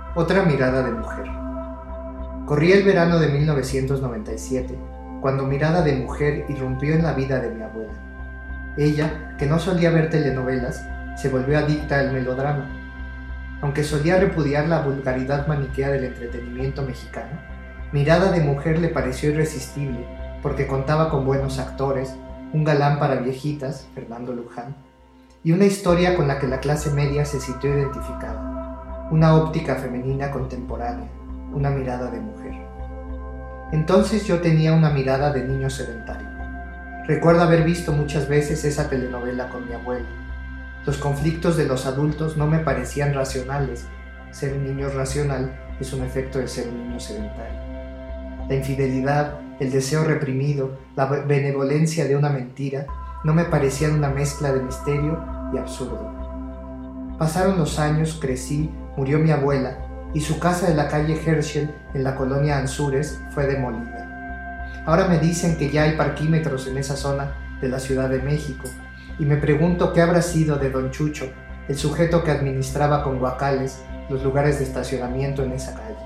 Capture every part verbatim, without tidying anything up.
Otra mirada de mujer. Corría el verano de mil novecientos noventa y siete, cuando Mirada de Mujer irrumpió en la vida de mi abuela. Ella, que no solía ver telenovelas, se volvió adicta al melodrama. Aunque solía repudiar la vulgaridad maniquea del entretenimiento mexicano, Mirada de Mujer le pareció irresistible porque contaba con buenos actores, un galán para viejitas, Fernando Luján, y una historia con la que la clase media se sintió identificada, una óptica femenina contemporánea, una mirada de mujer. Entonces yo tenía una mirada de niño sedentario. Recuerdo haber visto muchas veces esa telenovela con mi abuela. Los conflictos de los adultos no me parecían racionales. Ser un niño racional es un efecto de ser un niño sedentario. La infidelidad, el deseo reprimido, la benevolencia de una mentira no me parecían una mezcla de misterio y absurdo. Pasaron los años, crecí, murió mi abuela y su casa de la calle Herschel en la colonia Anzures fue demolida. Ahora me dicen que ya hay parquímetros en esa zona de la Ciudad de México y me pregunto qué habrá sido de Don Chucho, el sujeto que administraba con guacales los lugares de estacionamiento en esa calle.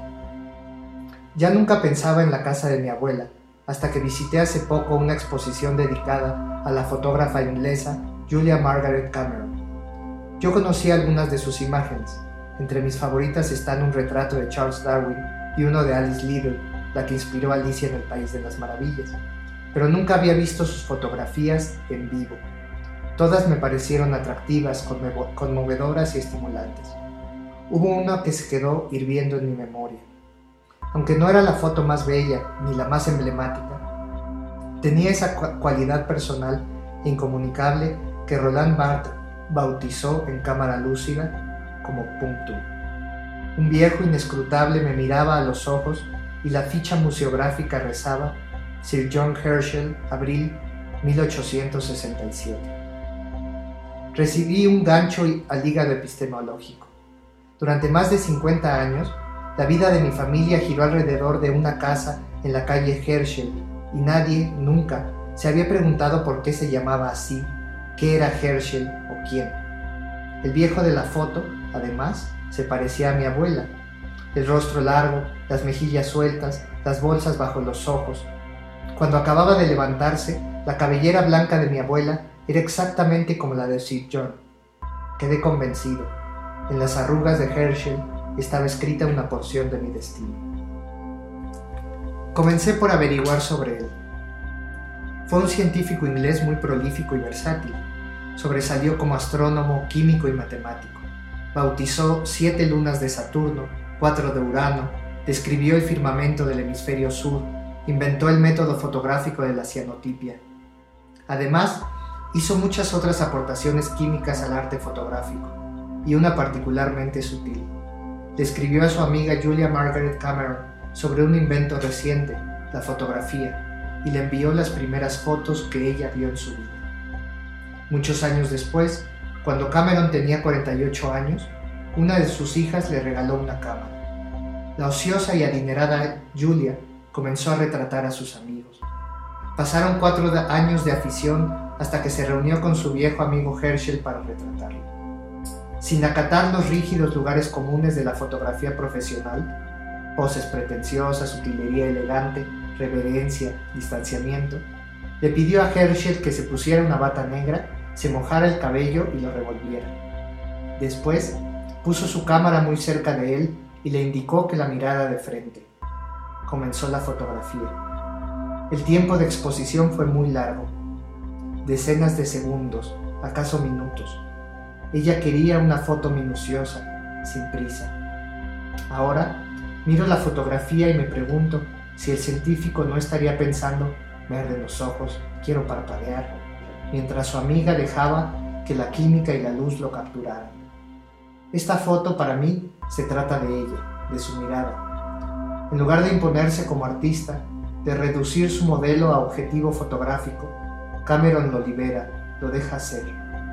Ya nunca pensaba en la casa de mi abuela, hasta que visité hace poco una exposición dedicada a la fotógrafa inglesa Julia Margaret Cameron. Yo conocí algunas de sus imágenes. Entre mis favoritas están un retrato de Charles Darwin y uno de Alice Liddell, la que inspiró a Alicia en el País de las Maravillas, pero nunca había visto sus fotografías en vivo. Todas me parecieron atractivas, conmovedoras y estimulantes. Hubo una que se quedó hirviendo en mi memoria. Aunque no era la foto más bella ni la más emblemática, tenía esa cualidad personal e incomunicable que Roland Barthes bautizó en cámara lúcida como punctum. Un viejo inescrutable me miraba a los ojos y la ficha museográfica rezaba Sir John Herschel, abril mil ochocientos sesenta y siete. Recibí un gancho al hígado epistemológico. Durante más de cincuenta años, la vida de mi familia giró alrededor de una casa en la calle Herschel y nadie, nunca, se había preguntado por qué se llamaba así, qué era Herschel o quién. El viejo de la foto, además, se parecía a mi abuela. El rostro largo, las mejillas sueltas, las bolsas bajo los ojos. Cuando acababa de levantarse, la cabellera blanca de mi abuela era exactamente como la de Sir John. Quedé convencido. En las arrugas de Herschel estaba escrita una porción de mi destino. Comencé por averiguar sobre él. Fue un científico inglés muy prolífico y versátil. Sobresalió como astrónomo, químico y matemático. Bautizó siete lunas de Saturno, cuatro de Urano, describió el firmamento del hemisferio sur, inventó el método fotográfico de la cianotipia. Además, hizo muchas otras aportaciones químicas al arte fotográfico, y una particularmente sutil. Le escribió a su amiga Julia Margaret Cameron sobre un invento reciente, la fotografía, y le envió las primeras fotos que ella vio en su vida. Muchos años después, cuando Cameron tenía cuarenta y ocho años, una de sus hijas le regaló una cámara. La ociosa y adinerada Julia comenzó a retratar a sus amigos. Pasaron cuatro años de afición hasta que se reunió con su viejo amigo Herschel para retratarlo. Sin acatar los rígidos lugares comunes de la fotografía profesional, poses pretenciosas, utilería elegante, reverencia, distanciamiento, le pidió a Herschel que se pusiera una bata negra, se mojara el cabello y lo revolviera. Después, puso su cámara muy cerca de él y le indicó que la mirara de frente. Comenzó la fotografía. El tiempo de exposición fue muy largo, decenas de segundos, acaso minutos. Ella quería una foto minuciosa, sin prisa. Ahora, miro la fotografía y me pregunto si el científico no estaría pensando: me arden los ojos, quiero parpadear, mientras su amiga dejaba que la química y la luz lo capturaran. Esta foto para mí se trata de ella, de su mirada. En lugar de imponerse como artista, de reducir su modelo a objetivo fotográfico, Cameron lo libera, lo deja ser.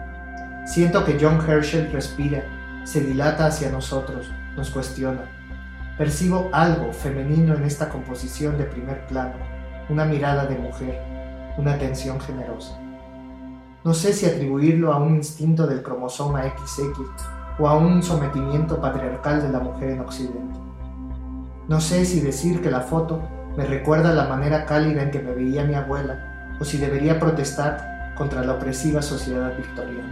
Siento que John Herschel respira, se dilata hacia nosotros, nos cuestiona. Percibo algo femenino en esta composición de primer plano, una mirada de mujer, una atención generosa. No sé si atribuirlo a un instinto del cromosoma equis equis o a un sometimiento patriarcal de la mujer en Occidente. No sé si decir que la foto me recuerda la manera cálida en que me veía mi abuela, o si debería protestar contra la opresiva sociedad victoriana.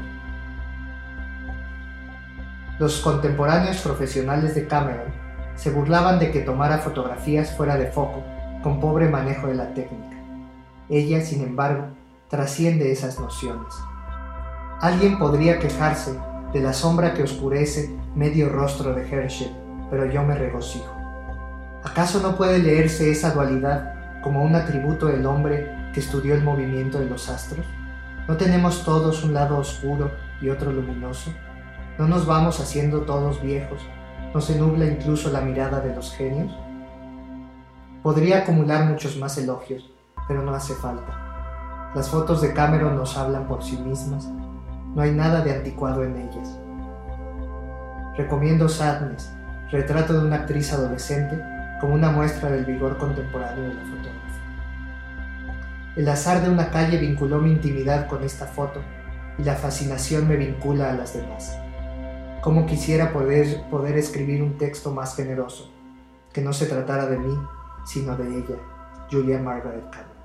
Los contemporáneos profesionales de Cameron se burlaban de que tomara fotografías fuera de foco, con pobre manejo de la técnica. Ella, sin embargo, trasciende esas nociones. Alguien podría quejarse de la sombra que oscurece medio rostro de Herschel, pero yo me regocijo. ¿Acaso no puede leerse esa dualidad como un atributo del hombre que estudió el movimiento de los astros? ¿No tenemos todos un lado oscuro y otro luminoso? ¿No nos vamos haciendo todos viejos? ¿No se nubla incluso la mirada de los genios? Podría acumular muchos más elogios, pero no hace falta. Las fotos de Cameron nos hablan por sí mismas. No hay nada de anticuado en ellas. Recomiendo Sadness, retrato de una actriz adolescente, como una muestra del vigor contemporáneo de la fotografía. El azar de una calle vinculó mi intimidad con esta foto y la fascinación me vincula a las demás. Cómo quisiera poder, poder escribir un texto más generoso, que no se tratara de mí, sino de ella, Julia Margaret Cameron.